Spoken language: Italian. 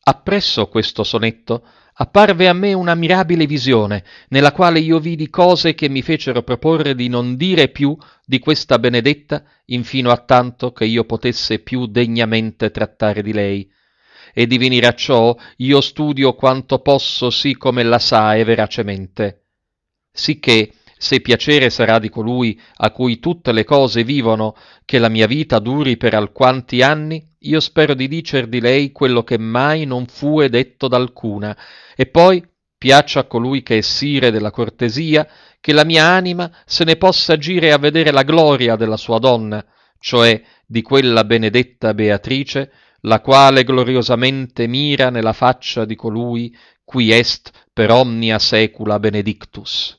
Appresso questo sonetto apparve a me una mirabile visione, nella quale io vidi cose che mi fecero proporre di non dire più di questa Benedetta infino a tanto che io potesse più degnamente trattare di lei. E di venire a ciò io studio quanto posso sì come la sa e veracemente. Sicché, se piacere sarà di colui a cui tutte le cose vivono, che la mia vita duri per alquanti anni, io spero di dicer di lei quello che mai non fue detto d'alcuna, e poi piaccia a colui che è sire della cortesia, che la mia anima se ne possa agire a vedere la gloria della sua donna, cioè di quella benedetta Beatrice, la quale gloriosamente mira nella faccia di colui qui est per omnia saecula benedictus.